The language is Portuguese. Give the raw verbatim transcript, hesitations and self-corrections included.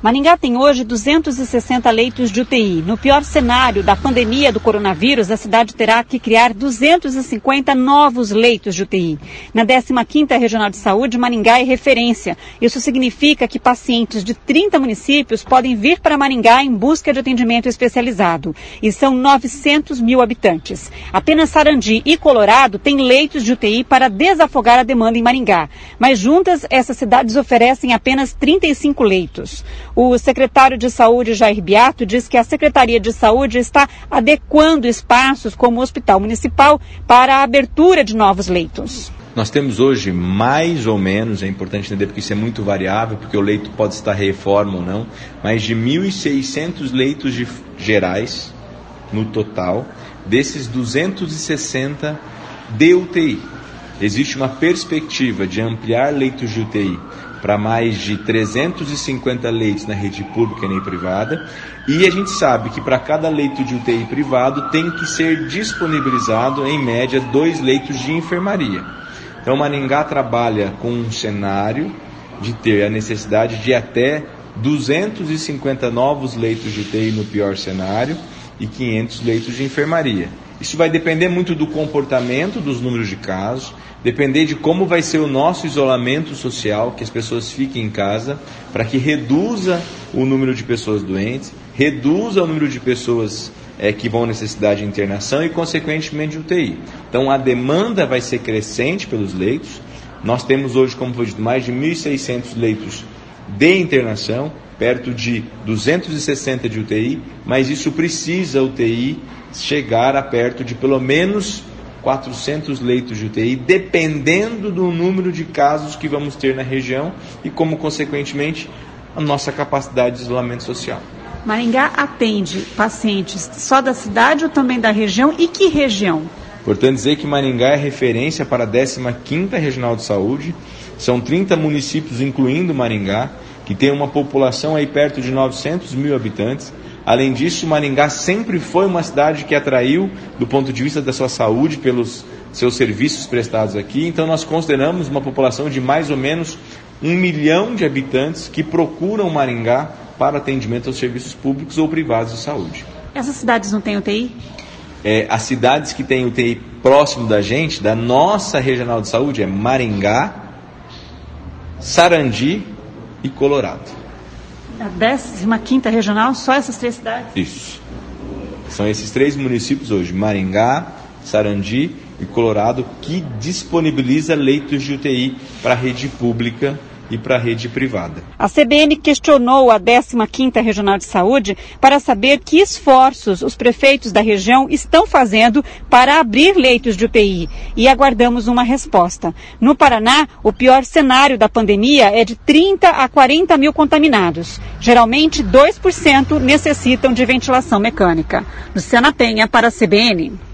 Maringá tem hoje duzentos e sessenta leitos de U T I. No pior cenário da pandemia do coronavírus, a cidade terá que criar duzentos e cinquenta novos leitos de U T I. Na décima quinta Regional de Saúde, Maringá é referência. Isso significa que pacientes de trinta municípios podem vir para Maringá em busca de atendimento especializado. E são novecentos mil habitantes. Apenas Sarandi e Colorado têm leitos de U T I para desafogar a demanda em Maringá. Mas juntas, essas cidades oferecem apenas trinta e cinco leitos. O secretário de Saúde, Jair Beato, diz que a Secretaria de Saúde está adequando espaços como o Hospital Municipal para a abertura de novos leitos. Nós temos hoje mais ou menos, é importante entender porque isso é muito variável, porque o leito pode estar reforma ou não, mais de mil e seiscentos leitos de, gerais no total, desses duzentos e sessenta de U T I. Existe uma perspectiva de ampliar leitos de U T I para mais de trezentos e cinquenta leitos na rede pública e privada, e a gente sabe que para cada leito de U T I privado tem que ser disponibilizado, em média, dois leitos de enfermaria. Então, Maringá trabalha com um cenário de ter a necessidade de até duzentos e cinquenta novos leitos de U T I no pior cenário e quinhentos leitos de enfermaria. Isso vai depender muito do comportamento dos números de casos, depender de como vai ser o nosso isolamento social, que as pessoas fiquem em casa, para que reduza o número de pessoas doentes, reduza o número de pessoas é, que vão necessitar de internação e, consequentemente, de U T I. Então, a demanda vai ser crescente pelos leitos. Nós temos hoje, como foi dito, mais de mil e seiscentos leitos de internação, perto de duzentos e sessenta de U T I, mas isso precisa, U T I, chegar a perto de pelo menos quatrocentos leitos de U T I, dependendo do número de casos que vamos ter na região e, como consequentemente, a nossa capacidade de isolamento social. Maringá atende pacientes só da cidade ou também da região? E que região? Importante dizer que Maringá é referência para a décima quinta Regional de Saúde. São trinta municípios, incluindo Maringá, que tem uma população aí perto de novecentos mil habitantes. Além disso, Maringá sempre foi uma cidade que atraiu, do ponto de vista da sua saúde, pelos seus serviços prestados aqui. Então, nós consideramos uma população de mais ou menos um milhão de habitantes que procuram Maringá para atendimento aos serviços públicos ou privados de saúde. Essas cidades não têm U T I? É, as cidades que têm U T I próximo da gente, da nossa Regional de Saúde, é Maringá, Sarandi e Colorado. A décima quinta Regional, só essas três cidades? Isso. São esses três municípios hoje, Maringá, Sarandi e Colorado, que disponibiliza leitos de U T I para a rede pública e para a rede privada. A C B N questionou a décima quinta Regional de Saúde para saber que esforços os prefeitos da região estão fazendo para abrir leitos de U T I e aguardamos uma resposta. No Paraná, o pior cenário da pandemia é de trinta a quarenta mil contaminados. Geralmente, dois por cento necessitam de ventilação mecânica. Luciana Penha para a C B N.